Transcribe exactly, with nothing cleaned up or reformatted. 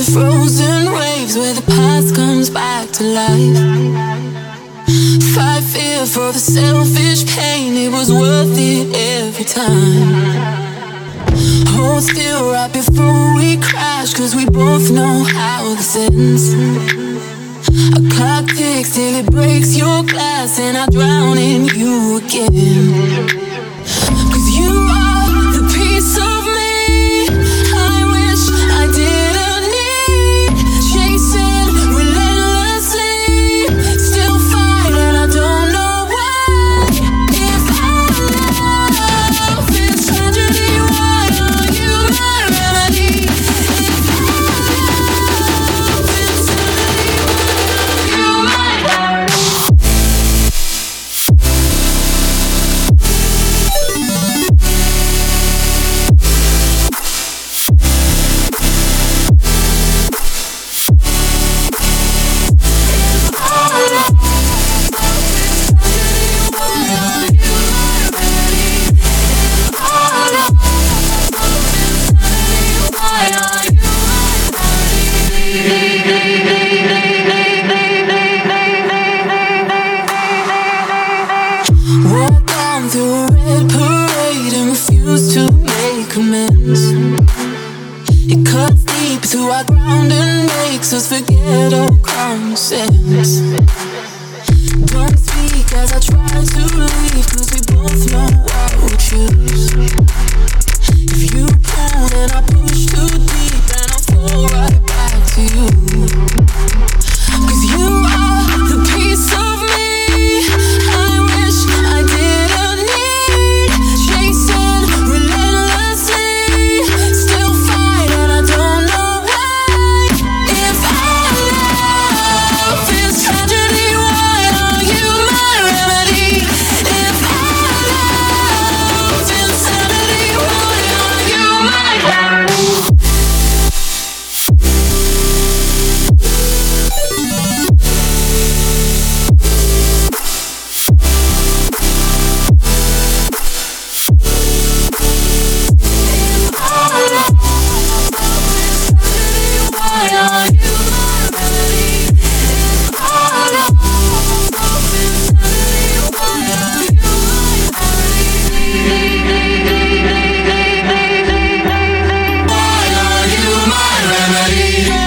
Frozen waves where the past comes back to life. Fight fear for the selfish pain, it was worth it every time. Hold still right before we crash, cause we both know how this ends. A clock ticks till it breaks your glass, and I drown in you again. Cause you are the piece of me I wish I didn't need. Chasing relentlessly, still fight and I don't know why. If our love is tragedy, why are you my remedy? If our love is tragedy, why are you my remedy? Walk down through a red parade and refuse to make amends. It cuts deep through our ground and makes us forget all common sense. Don't speak as I try to leave, cause we both know what we choose. If you pull and I push too deep, then I'll fall right back to you. Cause you are the piece of me I wish I didn't need. Chasing relentlessly, still fight and I don't know why. If our love is tragedy, why are you my remedy? If our love is insanity, why are you my remedy? Why are you my remedy?